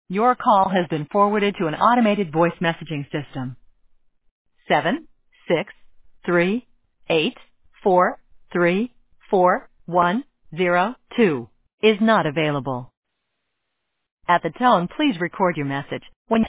Your call has been forwarded to an automated voice messaging system. 76384344102 is not available. At the tone, please record your message. When